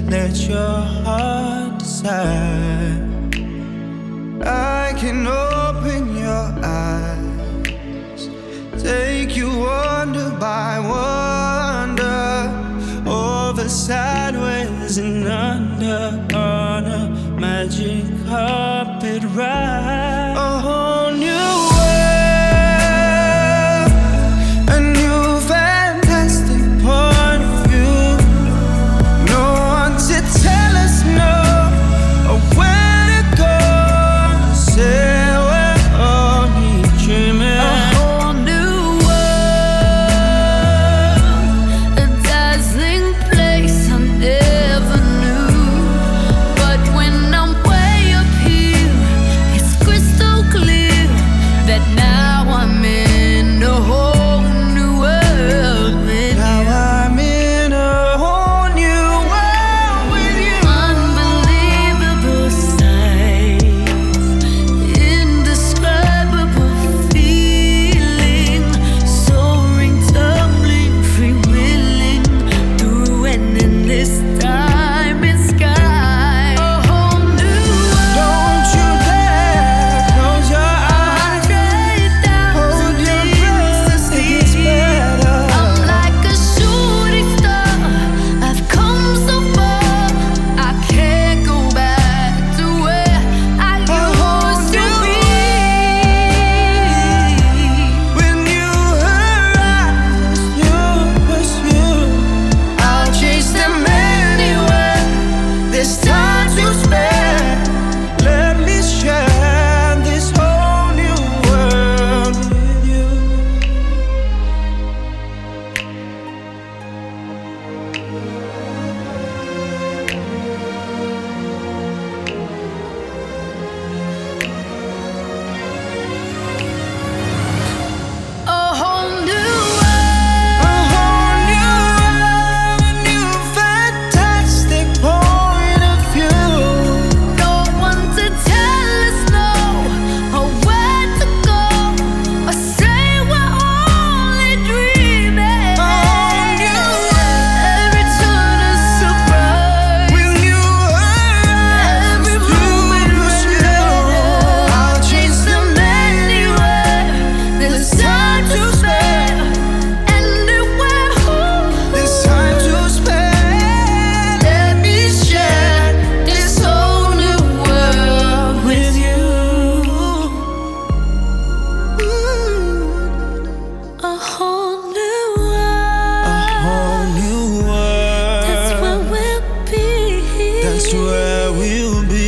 let your heart decide. I can open your eyes, take you wonder by wonder, over, sideways, and under, on a magic carpet ride. A whole new world, a new fantastic point of view. No one to tell us no, or where to go. Say we're only dreaming. A whole new world, a dazzling place I never knew. But when I'm way up here, it's crystal clear that now I'm in a whole new world with Now you. I'm in a whole new world with you. Unbelievable sights, indescribable feeling, soaring, tumbling, freewheeling through an endless time and sky. A whole new world. Don't you dare close your eyes. 100,000 Hold your things breath, to it see. gets better. I'm like a shooting star. I've come so far. I can't go back to where I used to be. When you arise, you pursue. I'll chase them anywhere. There's time to spare. Let me share this whole new world with you. A whole new A whole new world, a new fantastic point of view. no one to tell us no, or where to go, or say we're only dreaming. A whole new Every turn a surprise. When you arise, Every you moment pursue. I'll chase them anywhere. There's time to spare. Anywhere. There's time to spare. Let me share this whole new world with you. A whole new A world. whole new That's world. where we'll be. That's where we'll be.